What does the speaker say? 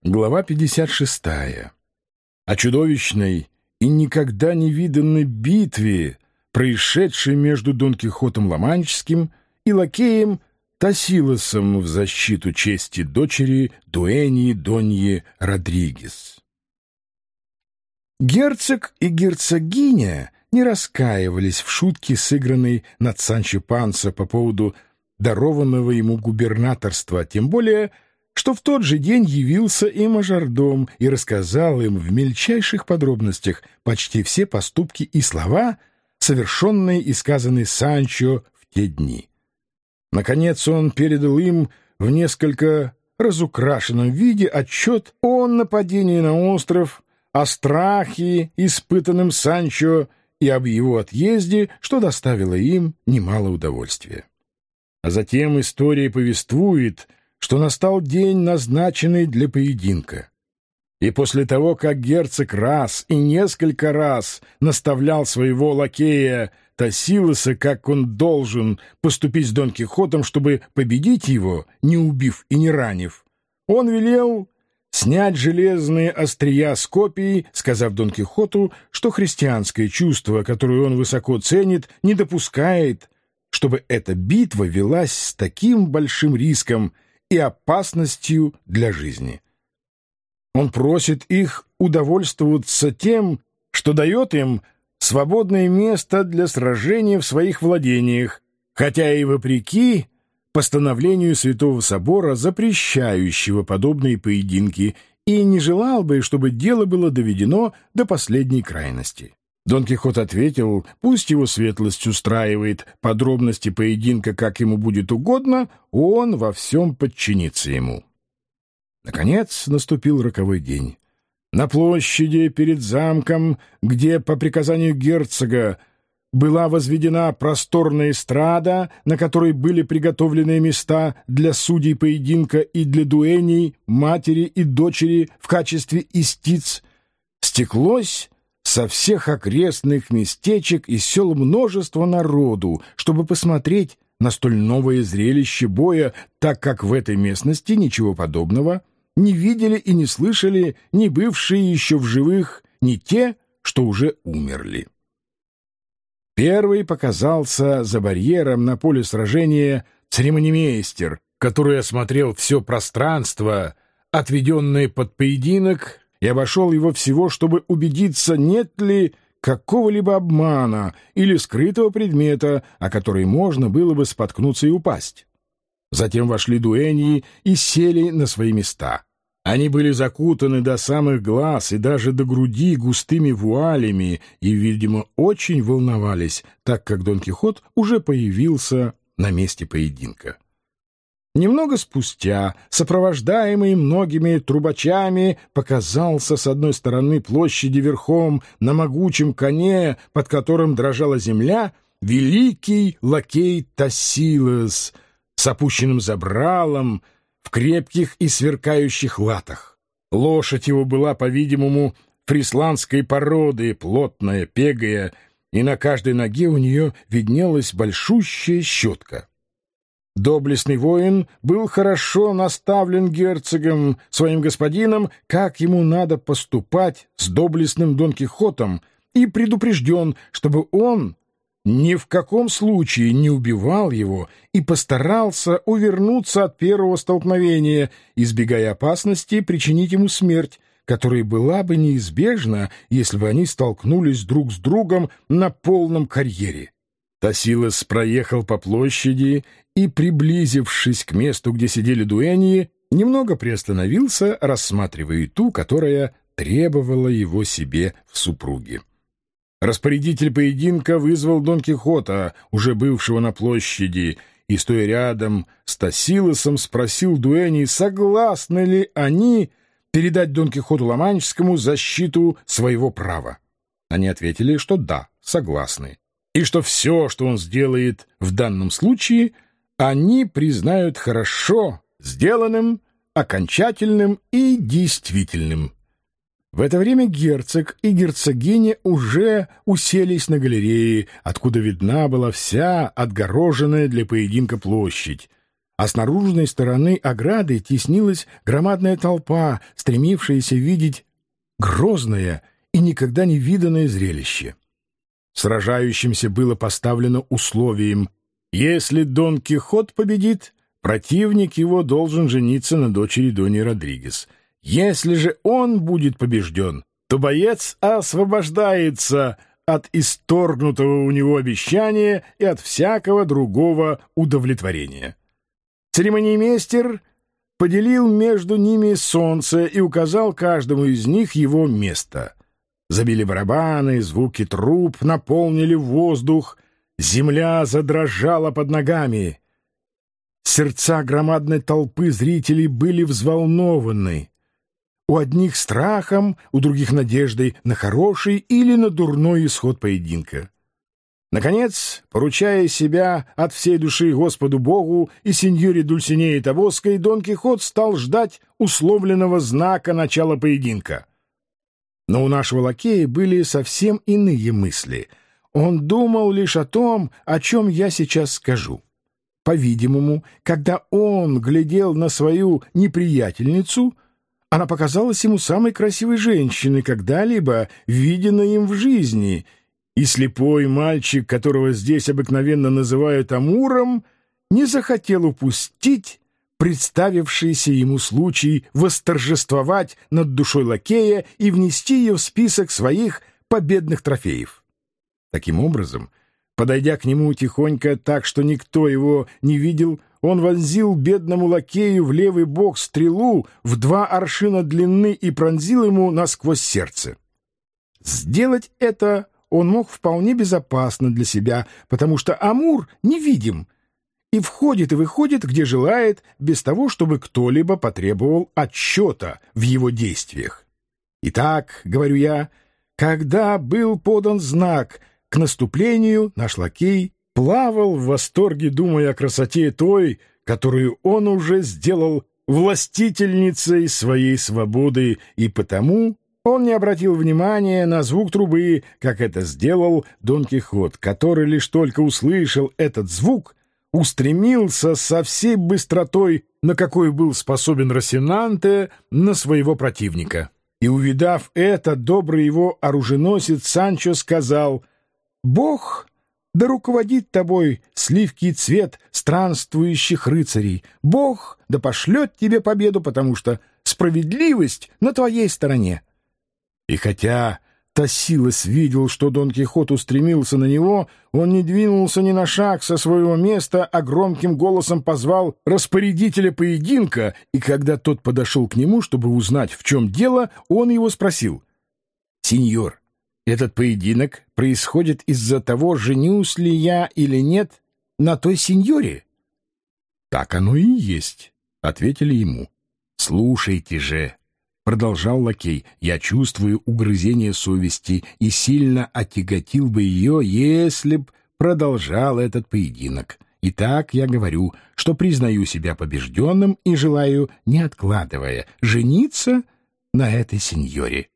Глава 56. О чудовищной и никогда не виданной битве, происшедшей между Дон Кихотом Ла-Манческим и лакеем Тосилосом в защиту чести дочери дуэни Доньи Родригес. Герцог и герцогиня не раскаивались в шутке, сыгранной над Санчо Пансо по поводу дарованного ему губернаторства, тем более что в тот же день явился и мажордом и рассказал им в мельчайших подробностях почти все поступки и слова, совершенные и сказанные Санчо в те дни. Наконец он передал им в несколько разукрашенном виде отчет о нападении на остров, о страхе, испытанном Санчо, и об его отъезде, что доставило им немало удовольствия. А затем история повествует, что настал день, назначенный для поединка. И после того, как герцог раз и несколько раз наставлял своего лакея Тосилоса, как он должен поступить с Дон Кихотом, чтобы победить его, не убив и не ранив, он велел снять железные острия с копий, сказав Дон Кихоту, что христианское чувство, которое он высоко ценит, не допускает, чтобы эта битва велась с таким большим риском и опасностью для жизни. Он просит их удовольствоваться тем, что дает им свободное место для сражения в своих владениях, хотя и вопреки постановлению Святого Собора, запрещающего подобные поединки, и не желал бы, чтобы дело было доведено до последней крайности. Дон Кихот ответил, пусть его светлость устраивает подробности поединка, как ему будет угодно, он во всем подчинится ему. Наконец наступил роковой день. На площади перед замком, где по приказанию герцога была возведена просторная эстрада, на которой были приготовлены места для судей поединка и для дуэней, матери и дочери в качестве истиц, стеклось со всех окрестных местечек и сел множество народу, чтобы посмотреть на столь новое зрелище боя, так как в этой местности ничего подобного не видели и не слышали ни бывшие еще в живых, ни те, что уже умерли. Первый показался за барьером на поле сражения церемонимейстер, который осмотрел все пространство, отведенное под поединок, и обошел его всего, чтобы убедиться, нет ли какого-либо обмана или скрытого предмета, о который можно было бы споткнуться и упасть. Затем вошли дуэньи и сели на свои места. Они были закутаны до самых глаз и даже до груди густыми вуалями и, видимо, очень волновались, так как Дон Кихот уже появился на месте поединка. Немного спустя, сопровождаемый многими трубачами, показался с одной стороны площади верхом на могучем коне, под которым дрожала земля, великий лакей Тосилос с опущенным забралом, в крепких и сверкающих латах. Лошадь его была, по-видимому, фрисландской породы, плотная, пегая, и на каждой ноге у нее виднелась большущая щетка. Доблестный воин был хорошо наставлен герцогом, своим господином, как ему надо поступать с доблестным Дон Кихотом, и предупрежден, чтобы он ни в каком случае не убивал его и постарался увернуться от первого столкновения, избегая опасности причинить ему смерть, которая была бы неизбежна, если бы они столкнулись друг с другом на полном карьере. Тосилос проехал по площади и, приблизившись к месту, где сидели дуэньи, немного приостановился, рассматривая ту, которая требовала его себе в супруге. Распорядитель поединка вызвал Дон Кихота, уже бывшего на площади, и, стоя рядом с Тосилосом, спросил дуэней, согласны ли они передать Дон Кихоту Ла-Манческому защиту своего права. Они ответили, что да, согласны, и что все, что он сделает в данном случае, они признают хорошо сделанным, окончательным и действительным. В это время герцог и герцогиня уже уселись на галерее, откуда видна была вся отгороженная для поединка площадь, а с наружной стороны ограды теснилась громадная толпа, стремившаяся видеть грозное и никогда не виданное зрелище. Сражающимся было поставлено условием: если Дон Кихот победит, противник его должен жениться на дочери Дони Родригес. Если же он будет побежден, то боец освобождается от исторгнутого у него обещания и от всякого другого удовлетворения. Церемониймейстер поделил между ними солнце и указал каждому из них его место. Забили барабаны, звуки труб наполнили воздух, земля задрожала под ногами. Сердца громадной толпы зрителей были взволнованы. У одних страхом, у других надеждой на хороший или на дурной исход поединка. Наконец, поручая себя от всей души Господу Богу и сеньоре Дульсинее Табоской, Дон Кихот стал ждать условленного знака начала поединка. Но у нашего лакея были совсем иные мысли. Он думал лишь о том, о чем я сейчас скажу. По-видимому, когда он глядел на свою неприятельницу, она показалась ему самой красивой женщиной, когда-либо виденной им в жизни, и слепой мальчик, которого здесь обыкновенно называют Амуром, не захотел упустить представившийся ему случай восторжествовать над душой лакея и внести ее в список своих победных трофеев. Таким образом, подойдя к нему тихонько так, что никто его не видел, он вонзил бедному лакею в левый бок стрелу в 2 аршина длины и пронзил ему насквозь сердце. Сделать это он мог вполне безопасно для себя, потому что Амур невидим и входит и выходит, где желает, без того, чтобы кто-либо потребовал отчета в его действиях. Итак, говорю я, когда был подан знак к наступлению, наш лакей плавал в восторге, думая о красоте той, которую он уже сделал властительницей своей свободы, и потому он не обратил внимания на звук трубы, как это сделал Дон Кихот, который лишь только услышал этот звук, устремился со всей быстротой, на какой был способен Росинанте, на своего противника. И, увидав это, добрый его оруженосец Санчо сказал: «Бог да руководит тобой сливкий цвет странствующих рыцарей. Бог да пошлет тебе победу, потому что справедливость на твоей стороне». И хотя Тосилос видел, что Дон Кихот устремился на него, он не двинулся ни на шаг со своего места, а громким голосом позвал распорядителя поединка, и когда тот подошел к нему, чтобы узнать, в чем дело, он его спросил: «Сеньор, этот поединок происходит из-за того, женюсь ли я или нет на той сеньоре?» «Так оно и есть», — ответили ему. «Слушайте же», — продолжал лакей, — «я чувствую угрызение совести и сильно отяготил бы ее, если б продолжал этот поединок. Итак, я говорю, что признаю себя побежденным и желаю, не откладывая, жениться на этой сеньоре».